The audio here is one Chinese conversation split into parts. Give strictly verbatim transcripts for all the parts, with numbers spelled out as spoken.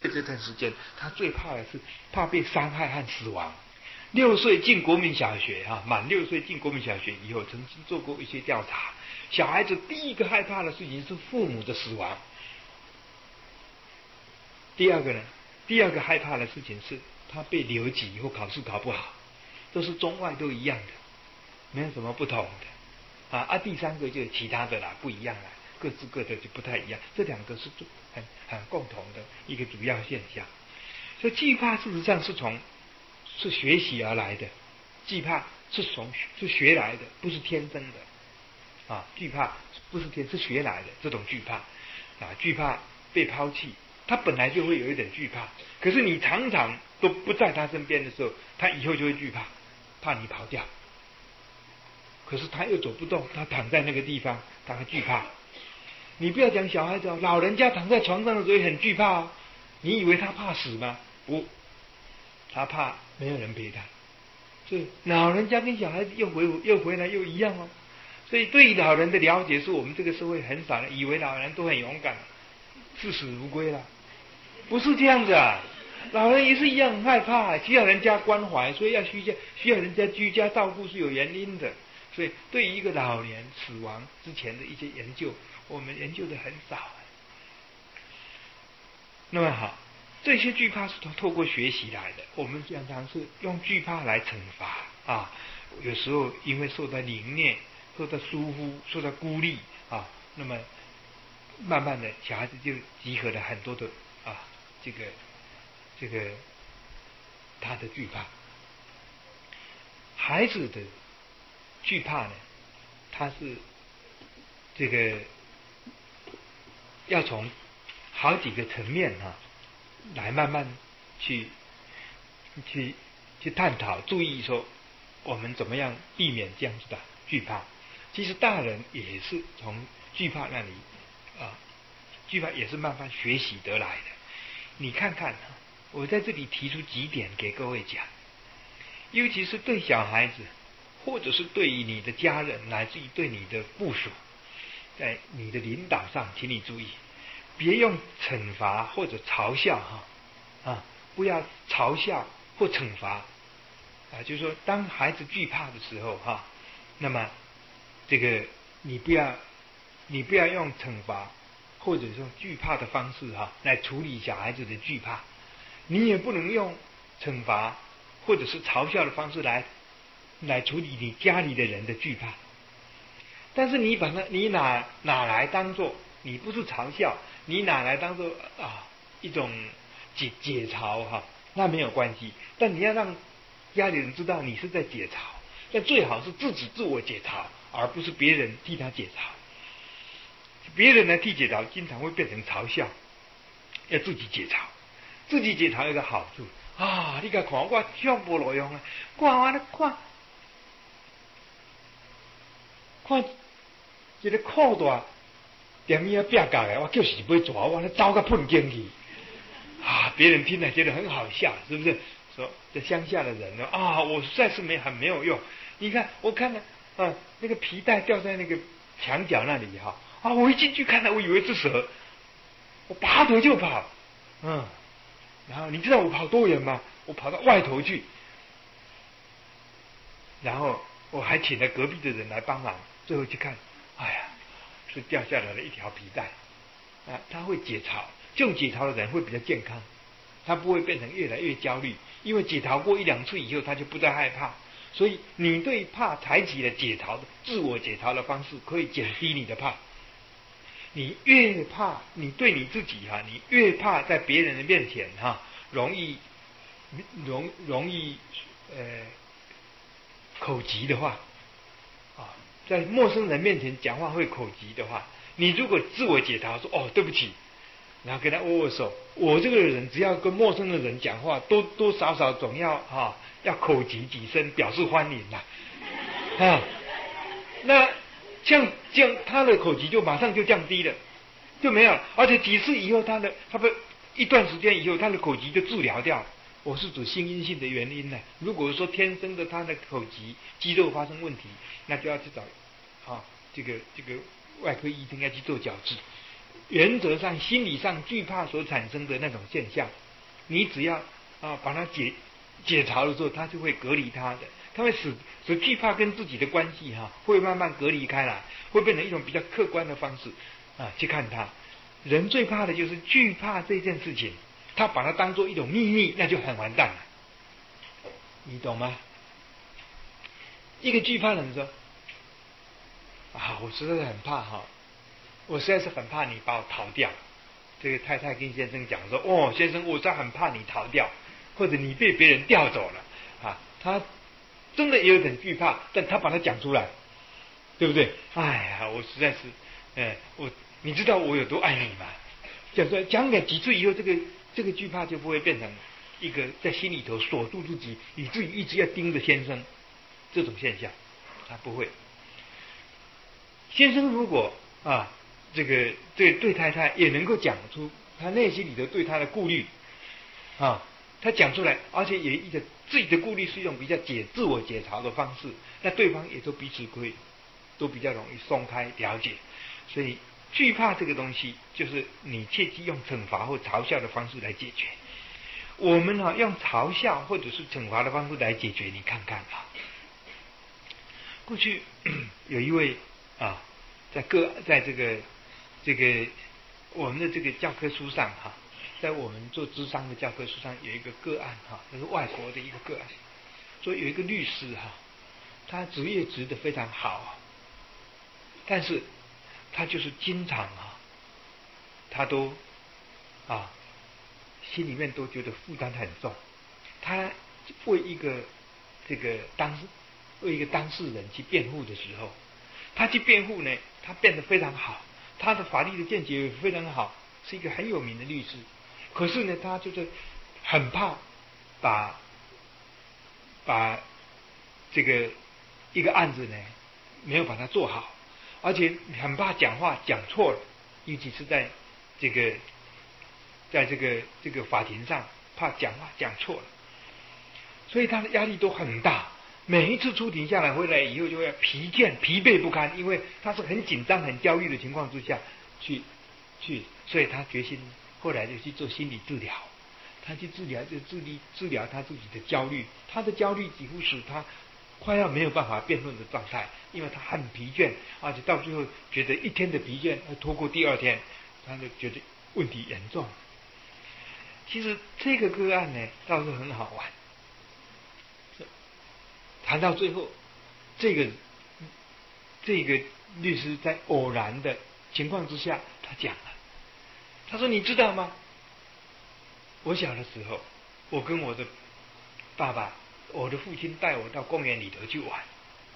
这段时间，他最怕的是怕被伤害和死亡。六岁进国民小学哈，满六岁进国民小学以后，曾经做过一些调查，小孩子第一个害怕的事情是父母的死亡。第二个呢，第二个害怕的事情是他被留级以后考试考不好，都是中外都一样的，没有什么不同的啊。啊，第三个就是其他的啦，不一样啦，各自各的就不太一样。这两个是很很共同的一个主要现象。所以惧怕事实上是从是学习而来的，惧怕是从是学来的，不是天生的啊。惧怕不是天是学来的，这种惧怕啊，惧怕被抛弃，他本来就会有一点惧怕。可是你常常都不在他身边的时候，他以后就会惧怕，怕你跑掉。可是他又走不动，他躺在那个地方，他会惧怕。你不要讲小孩子哦，老人家躺在床上的时候也很惧怕哦。你以为他怕死吗？不，他怕没有人陪他。所以老人家跟小孩子又回又回来又一样哦。所以对老人的了解是我们这个社会很少的，以为老人都很勇敢，视死如归了，不是这样子啊。老人也是一样很害怕，需要人家关怀，所以要需要需要人家居家照顾是有原因的。所以对于一个老年死亡之前的一些研究，我们研究的很少。那么好，这些惧怕是透过学习来的。我们常常是用惧怕来惩罚啊，有时候因为受到凌虐、受到疏忽、受到孤立啊，那么慢慢的小孩子就集合了很多的啊，这个这个他的惧怕。孩子的惧怕呢，他是这个要从好几个层面啊，来慢慢去去去探讨，注意说我们怎么样避免这样子的惧怕。其实大人也是从惧怕那里啊，惧怕也是慢慢学习得来的。你看看，我在这里提出几点给各位讲，尤其是对小孩子，或者是对于你的家人，乃至于对你的部属，在你的领导上，请你注意，别用惩罚或者嘲笑哈啊，不要嘲笑或惩罚啊，就是说，当孩子惧怕的时候哈，那么这个你不要你不要用惩罚或者说惧怕的方式哈来处理小孩子的惧怕，你也不能用惩罚或者是嘲笑的方式来来处理你家里的人的惧怕。但是你把它你拿拿来当做，你不是嘲笑，你拿来当做啊一种解解嘲哈，那没有关系。但你要让家里人知道你是在解嘲，但最好是自己自我解嘲，而不是别人替他解嘲。别人来替解嘲，经常会变成嘲笑，要自己解嘲。自己解嘲有个好处啊，你看我笑无路用啊，看我看看一个裤带点样变改的，我就是不会抓，我那糟个碰进去啊！别人听了觉得很好笑，是不是？说这乡下的人呢啊，我实在是没很没有用。你看，我看了啊，那个皮带掉在那个墙角那里哈啊，我一进去看了，我以为是蛇，我拔腿就跑，嗯，然后你知道我跑多远吗？我跑到外头去，然后我还请了隔壁的人来帮忙，最后去看，哎呀，是掉下来了一条皮带啊！他会解嘲，这种解嘲的人会比较健康，他不会变成越来越焦虑，因为解嘲过一两次以后，他就不再害怕。所以你对怕采取了解嘲的自我解嘲的方式，可以减低你的怕。你越怕，你对你自己哈、啊，你越怕在别人的面前哈、啊，容易容容易呃口急的话啊，在陌生人面前讲话会口急的话，你如果自我解嘲说哦对不起，然后跟他握握手，我这个人只要跟陌生的人讲话，多多少少总要啊要口急几声表示欢迎呐啊，那像这样他的口急就马上就降低了，就没有，而且几次以后他的他不一段时间以后他的口急就治疗掉。我是指心因性的原因呢。如果说天生的他的口疾肌肉发生问题，那就要去找啊这个这个外科医生要去做矫治。 原则上心理上惧怕所产生的那种现象，你只要啊把它解解嘲的时候，它就会隔离它的，它会使使惧怕跟自己的关系哈、啊、会慢慢隔离开来，会变成一种比较客观的方式啊去看它。人最怕的就是惧怕这件事情，他把它当做一种秘密，那就很完蛋了，你懂吗？一个惧怕的人说啊，我实在是很怕哈，我实在是很怕你把我逃掉。这个太太跟先生讲说，哦，先生，我真的很怕你逃掉，或者你被别人调走了啊。他真的也有点惧怕，但他把它讲出来，对不对？哎呀，我实在是，哎，我你知道我有多爱你吗？讲说讲了几次以后，这个这个惧怕就不会变成一个在心里头锁住自己，以至于一直要盯着先生这种现象，他不会。先生如果啊，这个对对太太也能够讲出他内心里头对他的顾虑啊，他讲出来，而且也一个自己的顾虑是一种比较解自我解嘲的方式，那对方也都彼此可以都比较容易松开了解。所以惧怕这个东西，就是你切忌用惩罚或嘲笑的方式来解决。我们啊用嘲笑或者是惩罚的方式来解决，你看看啊，过去有一位啊，在个在这个这个我们的这个教科书上哈、啊，在我们做諮商的教科书上有一个个案哈、啊，那是外国的一个个案，说有一个律师哈、啊，他职业职得非常好啊，但是他就是经常啊，他都啊心里面都觉得负担很重，他为一个这个当事为一个当事人去辩护的时候，他去辩护呢，他辩得非常好，他的法律的见解也非常好，是一个很有名的律师。可是呢，他就是很怕把把这个一个案子呢没有把它做好，而且很怕讲话讲错了，尤其是在这个在这个这个法庭上，怕讲话讲错了，所以他的压力都很大。每一次出庭下来回来以后，就会疲倦疲惫不堪，因为他是很紧张很焦虑的情况之下去去，所以他决心后来就去做心理治疗。他去治疗就治疗治疗他自己的焦虑，他的焦虑几乎使他快要没有办法辩论的状态，因为他很疲倦，而且到最后觉得一天的疲倦要拖过第二天，他就觉得问题严重。其实这个个案呢倒是很好玩，谈到最后，这个这个律师在偶然的情况之下，他讲了，他说：“你知道吗？我小的时候，我跟我的爸爸，我的父亲带我到公园里头去玩。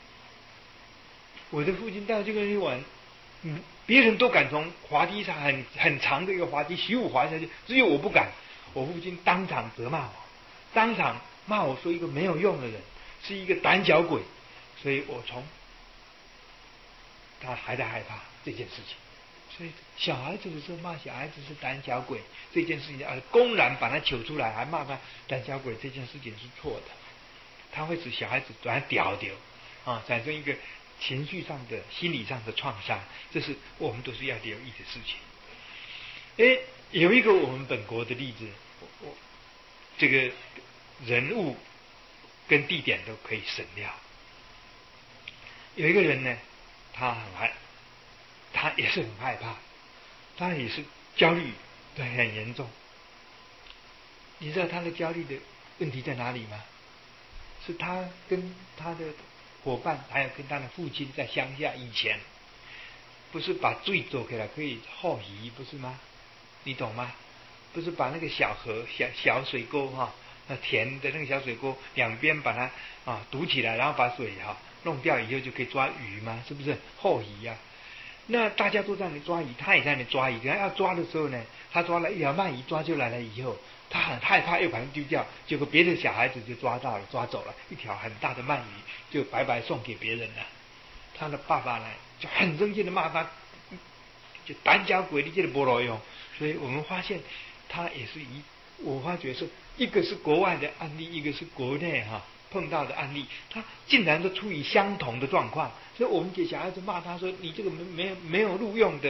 我的父亲带我去公园里玩，嗯，别人都敢从滑梯上很很长的一个滑梯徐舞滑下去，只有我不敢。我父亲当场责骂我，当场骂我说一个没有用的人，是一个胆小鬼。所以我从他还在害怕这件事情。所以小孩子的时候骂小孩子是胆小鬼这件事情，而公然把他揪出来还骂他胆小鬼这件事情是错的，他会使小孩子转屌屌啊，产生一个情绪上的心理上的创伤，这是我们都是要留意的事情。诶，有一个我们本国的例子，我这个人物跟地点都可以省掉。有一个人呢，他很害，他也是很害怕，他也是焦虑，对，很严重。你知道他的焦虑的问题在哪里吗？是他跟他的伙伴，还有跟他的父亲在乡下以前，不是把水做起来可以后移，不是吗？你懂吗？不是把那个小河、小小水沟哈，那田的那个小水沟两边把它啊堵起来，然后把水哈弄掉以后就可以抓鱼吗？是不是后移啊？那大家都在那里抓鱼，他也在那里抓鱼。他要抓的时候呢，他抓了一条鳗鱼抓进来了以后，他很害怕，又把它丢掉。结果别的小孩子就抓到了，抓走了一条很大的鳗鱼，就白白送给别人了。他的爸爸呢就很生气的骂他，就胆小鬼，你这个没路用。所以我们发现他也是一，我发觉是一个是国外的案例，一个是国内哈、啊、碰到的案例，他竟然都处于相同的状况。所以我们给小孩子骂他说：“你这个没没有没有录用的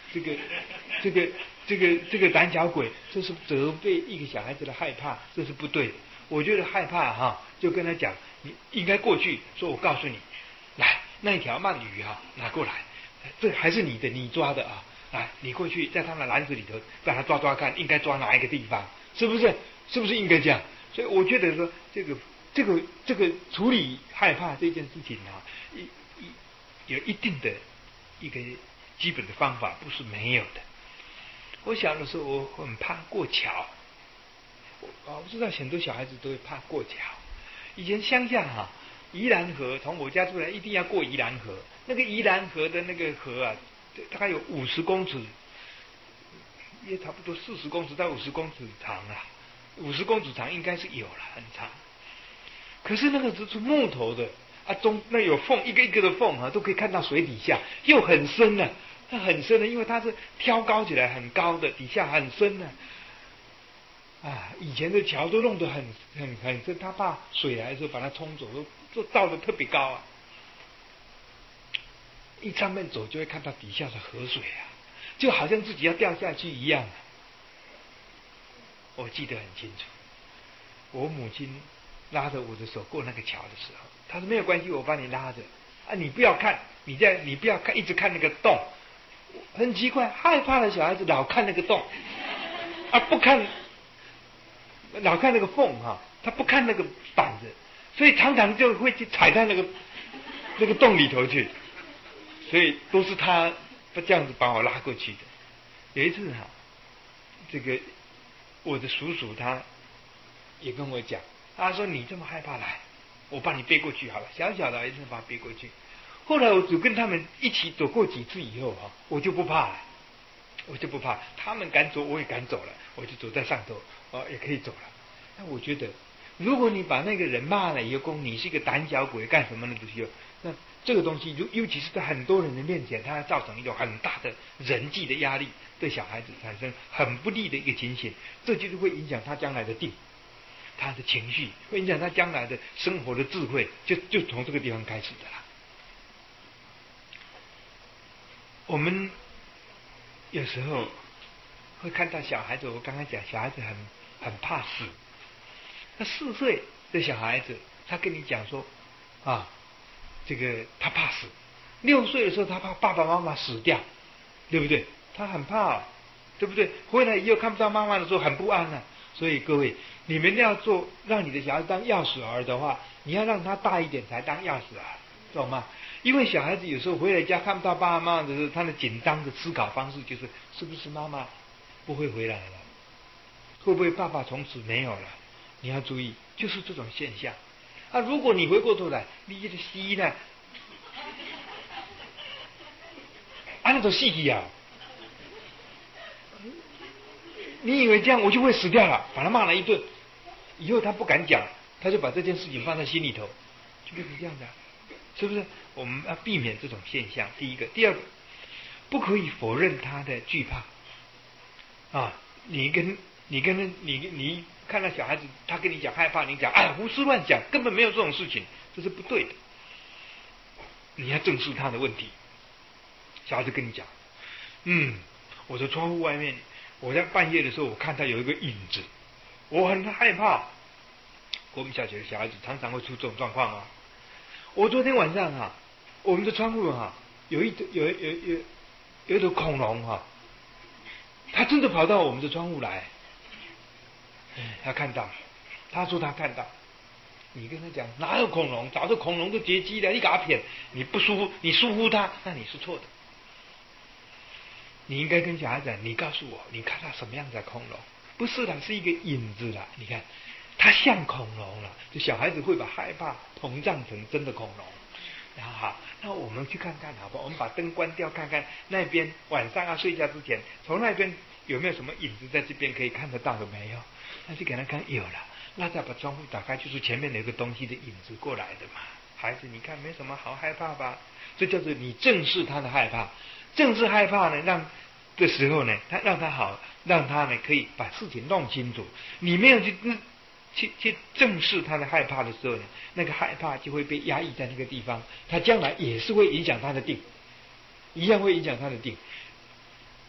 这个这个这个这个胆小鬼，这是责备一个小孩子的害怕，这是不对的。我觉得害怕哈，就跟他讲，你应该过去说，我告诉你，来那一条鳗鱼哈，拿过来，这还是你的，你抓的啊，来你过去在他的篮子里头把它抓抓看，应该抓哪一个地方，是不是？是不是应该这样？所以我觉得说这个这个这个处理害怕这件事情啊，一一有一定的一个基本的方法，不是没有的。我小的时候我很怕过桥，我我知道很多小孩子都会怕过桥。以前乡下哈、啊，宜兰河从我家出来一定要过宜兰河，那个宜兰河的那个河啊，大概有五十公尺，也差不多四十公尺到五十公尺长啊。五十公尺长应该是有了，很长。可是那个只是木头的啊，中那有缝，一个一个的缝啊，都可以看到水底下，又很深了、啊，它很深的，因为它是挑高起来很高的，底下很深的、啊。啊，以前的桥都弄得很很很深，他怕水来的时候把它冲走，都都造得特别高啊。一上面走就会看到底下的河水啊，就好像自己要掉下去一样、啊。我记得很清楚，我母亲拉着我的手过那个桥的时候，她说没有关系，我帮你拉着啊，你不要看，你在你不要看，一直看那个洞。很奇怪，害怕的小孩子老看那个洞啊，不看，老看那个缝哈、啊，他不看那个板子，所以常常就会去踩在那个那个洞里头去，所以都是他这样子把我拉过去的。有一次哈、啊，这个。我的叔叔他也跟我讲，他说你这么害怕来，我把你背过去好了，小小的孩子把他背过去。后来我就跟他们一起走过几次以后哈，我就不怕了，我就不怕，他们敢走我也敢走了，我就走在上头，哦也可以走了。那我觉得，如果你把那个人骂了以后，你是一个胆小鬼干什么的时候，那这个东西尤尤其是在很多人的面前，它造成一种很大的人际的压力，对小孩子产生很不利的一个情形，这就是会影响他将来的定，他的情绪，会影响他将来的生活的智慧，就就从这个地方开始的啦。我们有时候会看到小孩子，我刚刚讲小孩子很很怕死，那四岁的小孩子，他跟你讲说啊，这个他怕死，六岁的时候他怕爸爸妈妈死掉，对不对？他很怕，对不对？回来以后看不到妈妈的时候很不安啊。所以各位，你们要做让你的小孩当钥匙儿的话，你要让他大一点才当钥匙儿，懂吗？因为小孩子有时候回来家看不到爸爸妈妈的时候，他的紧张的思考方式就是：是不是妈妈不会回来了？会不会爸爸从此没有了？你要注意，就是这种现象。啊，如果你回过头来，你这个西呢，啊，那种细体啊，你以为这样我就会死掉了？把他骂了一顿，以后他不敢讲，他就把这件事情放在心里头，就变成这样的，是不是？我们要避免这种现象。第一个，第二个，不可以否认他的惧怕啊！你跟你跟你你看到小孩子，他跟你讲害怕，你讲哎胡思乱想，根本没有这种事情，这是不对的。你要正视他的问题。小孩子跟你讲，嗯，我的窗户外面，我在半夜的时候，我看到有一个影子，我很害怕。我们小学的小孩子常常会出这种状况啊。我昨天晚上啊，我们的窗户啊，有一有有有有一头恐龙哈、啊，他真的跑到我们的窗户来，他看到，他说他看到。你跟他讲哪有恐龙？早就恐龙都绝迹了，你给他骗，你不疏忽，你疏忽他，那你是错的。你应该跟小孩讲，你告诉我，你看到什么样的恐龙？不是的，是一个影子啦。你看，它像恐龙了，就小孩子会把害怕膨胀成真的恐龙。然后好，那我们去看看好不好？我们把灯关掉，看看那边晚上要睡觉之前，从那边有没有什么影子在这边可以看得到的没有？那就给他看，有了。那再把窗户打开，就是前面有一个东西的影子过来的嘛。孩子，你看没什么好害怕吧？这叫做你正视他的害怕，正视害怕呢，让的时候呢，他让他好，让他呢可以把事情弄清楚。你没有去去去正视他的害怕的时候呢，那个害怕就会被压抑在那个地方，他将来也是会影响他的定，一样会影响他的定。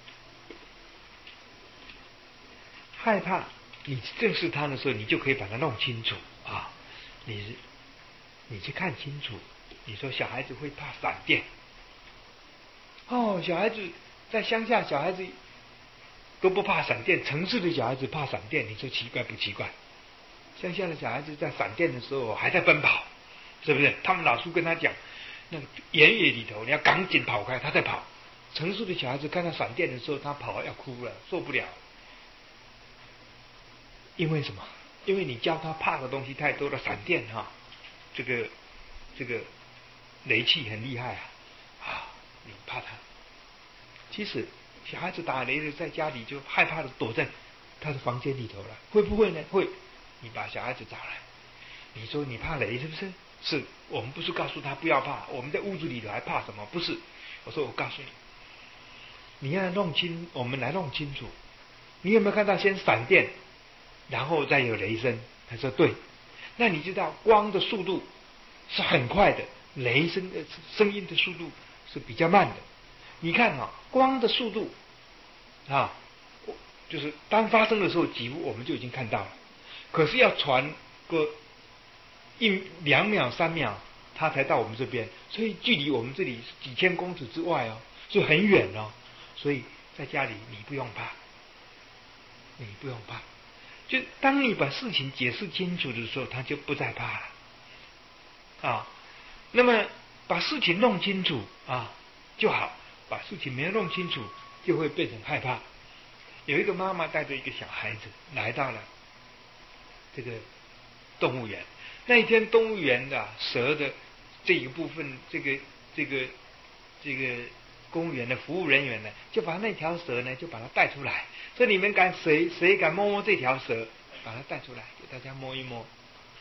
害怕，你正视他的时候，你就可以把它弄清楚啊。你你去看清楚。你说小孩子会怕闪电，哦，小孩子在乡下，小孩子都不怕闪电，城市的小孩子怕闪电，你说奇怪不奇怪？乡下的小孩子在闪电的时候还在奔跑，是不是？他们老师跟他讲，那个原野里头你要赶紧跑开，他在跑。城市的小孩子看到闪电的时候，他跑要哭了，受不了。因为什么？因为你教他怕的东西太多了，闪电哈、啊，这个这个雷气很厉害啊，啊，你怕他。其实小孩子打雷的，在家里就害怕的躲在他的房间里头了，会不会呢？会。你把小孩子找来，你说你怕雷是不是？是我们不是告诉他不要怕，我们在屋子里头还怕什么？不是，我说我告诉你，你要弄清，我们来弄清楚，你有没有看到先闪电，然后再有雷声？他说对。那你知道光的速度是很快的，雷声的声音的速度是比较慢的。你看啊，光的速度啊，就是当发生的时候，几乎我们就已经看到了。可是要传个一两秒、三秒，它才到我们这边，所以距离我们这里是几千公尺之外哦，所以很远哦。所以在家里你不用怕，你不用怕。就当你把事情解释清楚的时候，他就不再怕了啊。那么把事情弄清楚啊就好，把事情没有弄清楚，就会变成害怕。有一个妈妈带着一个小孩子来到了这个动物园，那一天动物园的蛇的这一部分，这个这个这个公务员的服务人员呢，就把那条蛇呢，就把它带出来，说你们敢谁谁敢摸摸这条蛇，把它带出来给大家摸一摸。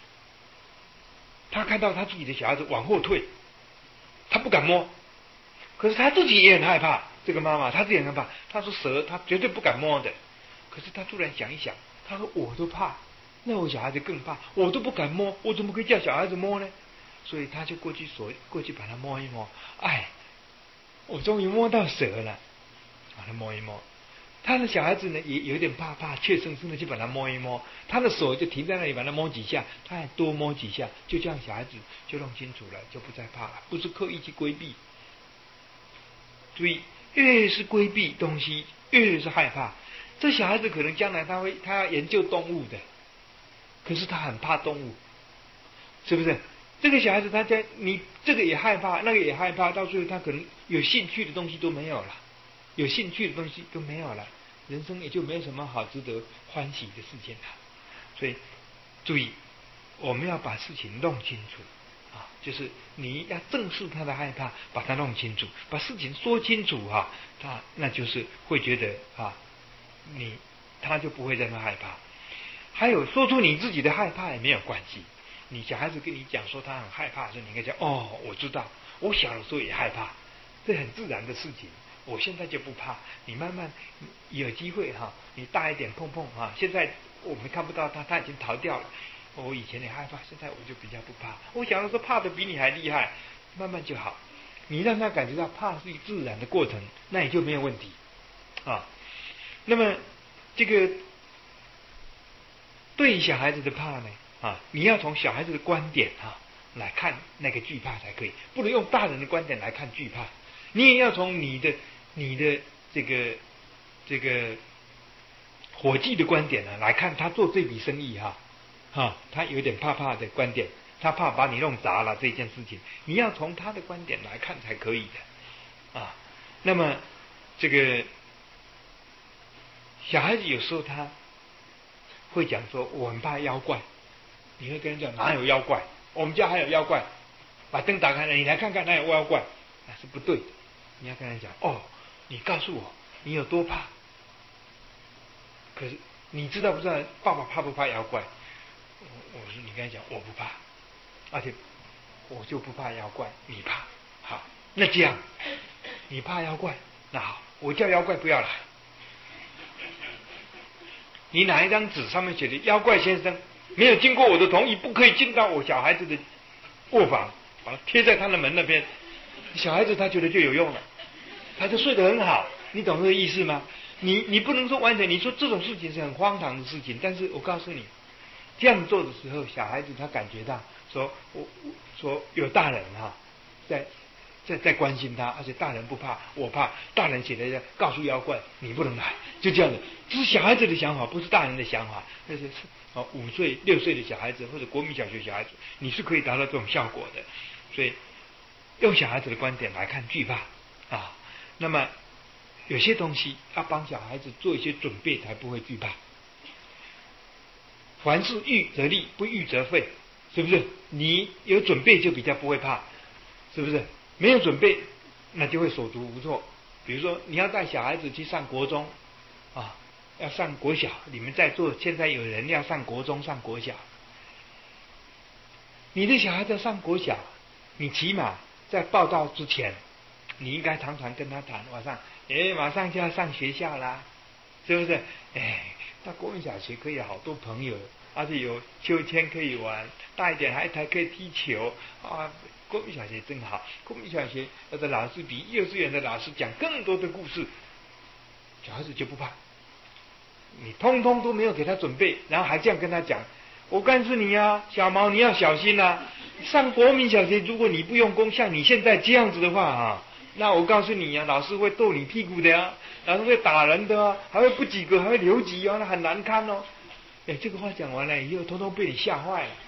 他看到他自己的小孩子往后退，他不敢摸，可是他自己也很害怕。这个妈妈她自己也很害怕，她说蛇她绝对不敢摸的。可是她突然想一想，她说我都怕，那我小孩子更怕，我都不敢摸，我怎么可以叫小孩子摸呢？所以他就过去所过去把它摸一摸，哎，我终于摸到蛇了，把它摸一摸。他的小孩子呢也有点怕怕，怯生生的去把它摸一摸，他的手就停在那里，把它摸几下，他还多摸几下，就这样小孩子就弄清楚了，就不再怕了，不是刻意去规避。注意，越是规避东西，越是害怕。这小孩子可能将来他会他要研究动物的，可是他很怕动物，是不是？这个小孩子他在你这个也害怕，那个也害怕，到最后他可能有兴趣的东西都没有了，有兴趣的东西都没有了，人生也就没有什么好值得欢喜的事情了。所以注意，我们要把事情弄清楚啊，就是你要正视他的害怕，把它弄清楚，把事情说清楚哈、啊，他那就是会觉得啊，你他就不会再那么害怕。还有说出你自己的害怕也没有关系。你小孩子跟你讲说他很害怕的时候，你应该讲哦，我知道，我小的时候也害怕，这很自然的事情。我现在就不怕，你慢慢有机会哈，你大一点碰碰哈。现在我们看不到他，他已经逃掉了。我以前也害怕，现在我就比较不怕。我小的时候怕的比你还厉害，慢慢就好。你让他感觉到怕是一个自然的过程，那也就没有问题啊。那么这个对小孩子的怕呢啊，你要从小孩子的观点啊来看那个惧怕才可以，不能用大人的观点来看惧怕。你也要从你的你的这个这个伙计的观点呢、啊、来看他做这笔生意哈、啊、哈、啊，他有点怕怕的观点，他怕把你弄砸了这件事情，你要从他的观点来看才可以的啊。那么这个小孩子有时候他会讲说我很怕妖怪，你会跟人讲哪有妖怪？我们家还有妖怪，把灯打开了，你来看看哪有妖怪？那是不对的。你要跟人讲哦，你告诉我你有多怕？可是你知道不知道爸爸怕不怕妖怪？我我说你跟他讲我不怕，而且我就不怕妖怪，你怕？好，那这样你怕妖怪，那好，我叫妖怪不要来。你拿一张纸上面写的妖怪先生没有经过我的同意不可以进到我小孩子的卧房，把它贴在他的门那边，小孩子他觉得就有用了，他就睡得很好，你懂这个意思吗？ 你你不能说完全，你说这种事情是很荒唐的事情，但是我告诉你，这样做的时候，小孩子他感觉到说，我说有大人哈、啊，在在在关心他，而且大人不怕，我怕，大人写的告诉妖怪你不能来，就这样的，这是小孩子的想法，不是大人的想法。那是哦五岁六岁的小孩子或者国民小学小孩子，你是可以达到这种效果的。所以用小孩子的观点来看惧怕啊，那么有些东西要帮小孩子做一些准备，才不会惧怕。凡事预则立，不预则废，是不是？你有准备就比较不会怕，是不是？没有准备，那就会手足无措。比如说，你要带小孩子去上国中啊，要上国小，你们在座现在有人要上国中、上国小，你的小孩子上国小，你起码在报到之前，你应该常常跟他谈，晚上，哎，马上就要上学校啦，是不是？哎。到国民小学可以有好多朋友，而且有秋千可以玩，大一点还还可以踢球啊！国民小学真好，国民小学的老师比幼稚园的老师讲更多的故事，小孩子就不怕。你通通都没有给他准备，然后还这样跟他讲，我告诉你啊，小毛你要小心啊！上国民小学如果你不用功，像你现在这样子的话啊。那我告诉你啊，老师会逗你屁股的啊，老师会打人的啊，还会不及格，还会留级啊，那很难堪哦。哎，这个话讲完了以后，通通被你吓坏了。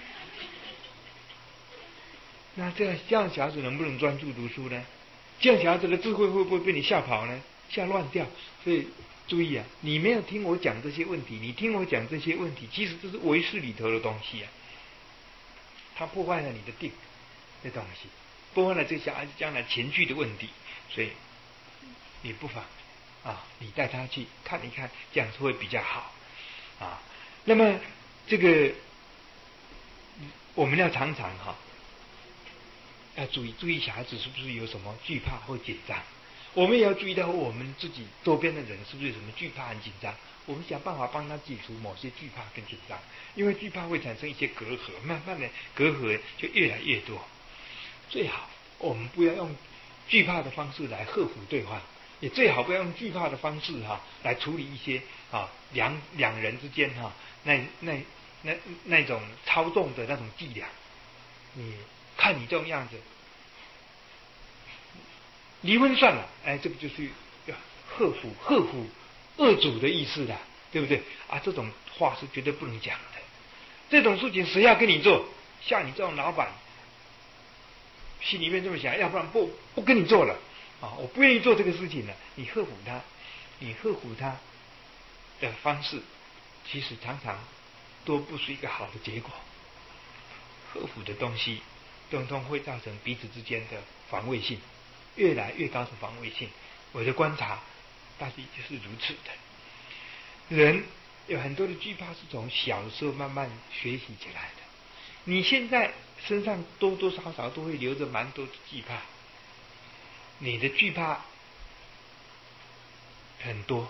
那这样这样小孩子能不能专注读书呢？这样小孩子的智慧会不会被你吓跑呢？吓乱掉？所以注意啊，你没有听我讲这些问题，你听我讲这些问题，其实这是唯识里头的东西啊，它破坏了你的定的东西。破坏了这小孩子将来情绪的问题，所以你不妨啊，你带他去看一看，这样是会比较好啊。那么这个我们要常常哈、啊，要注意注意小孩子是不是有什么惧怕或紧张，我们也要注意到我们自己周边的人是不是有什么惧怕和紧张，我们想办法帮他解除某些惧怕跟紧张，因为惧怕会产生一些隔阂，慢慢的隔阂就越来越多。最好我们不要用惧怕的方式来克服对方，也最好不要用惧怕的方式哈、啊、来处理一些啊两两人之间哈、啊、那那那那种操纵的那种伎俩。你看你这种样子，离婚算了，哎，这个就是要克服克服恶主的意思的，对不对啊？这种话是绝对不能讲的。这种事情谁要跟你做？像你这种老板。心里面这么想，要不然不不跟你做了啊！我不愿意做这个事情了。你克服他，你克服他的方式，其实常常都不是一个好的结果。克服的东西，通通会造成彼此之间的防卫性越来越高的防卫性。我的观察，大体就是如此的。人有很多的惧怕是从小的时候慢慢学习起来的。你现在身上多多少少都会留着蛮多的惧怕，你的惧怕很多，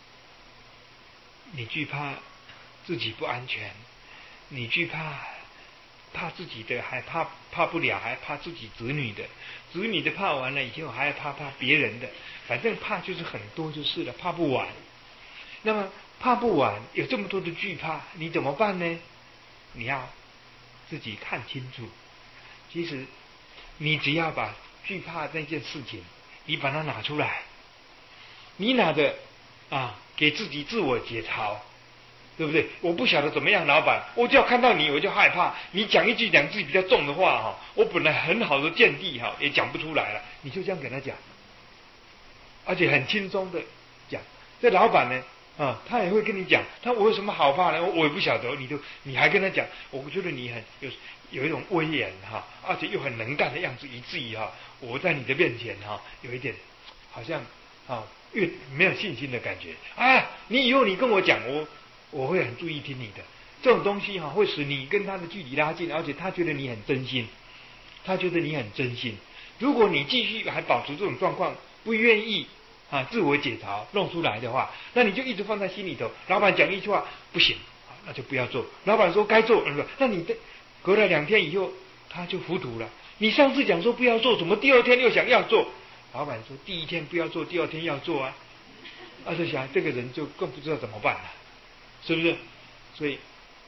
你惧怕自己不安全，你惧怕怕自己的，还怕怕不了，还怕自己子女的，子女的怕完了以后，还怕怕别人的，反正怕就是很多就是了，怕不完。那么怕不完，有这么多的惧怕，你怎么办呢？你要自己看清楚，其实你只要把惧怕那件事情，你把它拿出来，你拿着啊，给自己自我解嘲，对不对？我不晓得怎么样，老板，我只要看到你我就害怕。你讲一句两句比较重的话哈，我本来很好的见地哈，也讲不出来了。你就这样跟他讲，而且很轻松的讲。这老板呢？啊，他也会跟你讲，他我有什么好怕呢？我也不晓得，你都你还跟他讲，我觉得你很有有一种威严哈，而且又很能干的样子，以至于哈，我在你的面前哈，有一点好像啊，越没有信心的感觉啊。你以后你跟我讲，我我会很注意听你的。这种东西哈，会使你跟他的距离拉近，而且他觉得你很真心，他觉得你很真心。如果你继续还保持这种状况，不愿意。啊，自我解嘲弄出来的话，那你就一直放在心里头。老板讲一句话不行，那就不要做。老板说该做，那你的隔了两天以后，他就糊涂了。你上次讲说不要做，怎么第二天又想要做？老板说第一天不要做，第二天要做啊。 二十想这个人就更不知道怎么办了，是不是？所以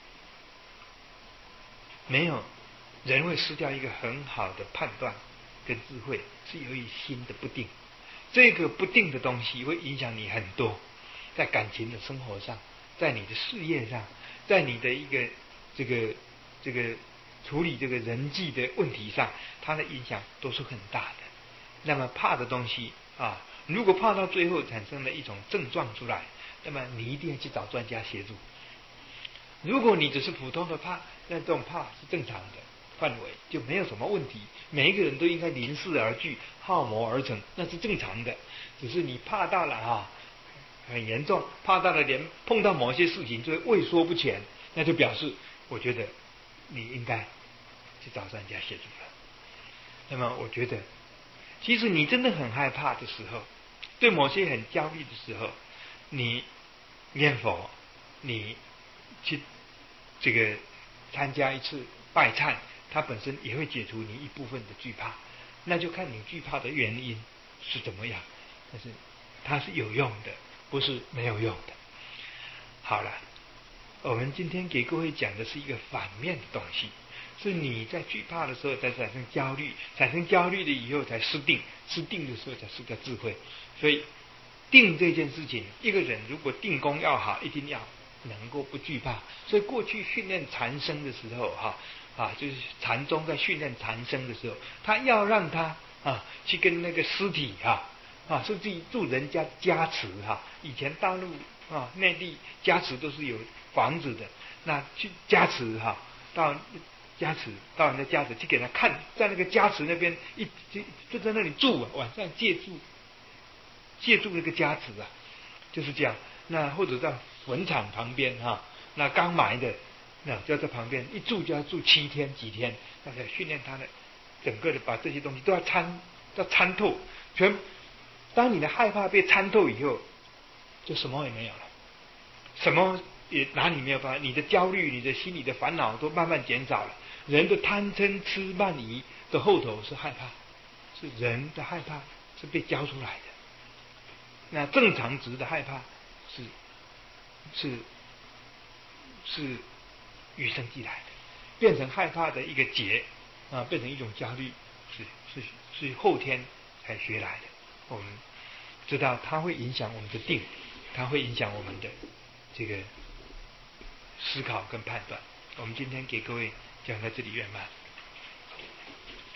没有人会失掉一个很好的判断跟智慧，是由于心的不定。这个不定的东西会影响你很多，在感情的生活上，在你的事业上，在你的一个这个这个处理这个人际的问题上，它的影响都是很大的。那么怕的东西啊，如果怕到最后产生了一种症状出来，那么你一定要去找专家协助。如果你只是普通的怕，那这种怕是正常的范围，就没有什么问题。每一个人都应该临事而惧，好谋而成，那是正常的。只是你怕到了啊，很严重，怕到了连碰到某些事情就会畏缩不前，那就表示我觉得你应该去找专家协助了。那么我觉得，其实你真的很害怕的时候，对某些很焦虑的时候，你念佛，你去这个参加一次拜忏，它本身也会解除你一部分的惧怕。那就看你惧怕的原因是怎么样，但是它是有用的，不是没有用的。好了，我们今天给各位讲的是一个反面的东西，是你在惧怕的时候才产生焦虑，产生焦虑了以后才失定，失定的时候才失掉智慧。所以定这件事情，一个人如果定功要好，一定要能够不惧怕。所以过去训练禅僧的时候哈啊，就是禅宗在训练禅僧的时候，他要让他啊去跟那个尸体哈啊，甚至于助人家加持哈。以前大陆啊内地加持都是有房子的，那去加持哈，到加持到人家加持去给他看，在那个加持那边一就就在那里住啊，晚上借住借住那个加持啊，就是这样。那或者在坟场旁边哈，那刚埋的。那就在旁边一住就要住七天几天，那要训练他的整个的把这些东西都要参要参透，全当你的害怕被参透以后，就什么也没有了，什么也哪里没有办法，你的焦虑、你的心理的烦恼都慢慢减少了。人的贪嗔痴慢疑的后头是害怕，是人的害怕是被教出来的。那正常值的害怕是是是。与生俱来的，变成害怕的一个结啊，变成一种焦虑，是是是后天才学来的。我们知道它会影响我们的定，它会影响我们的这个思考跟判断。我们今天给各位讲到这里圆满。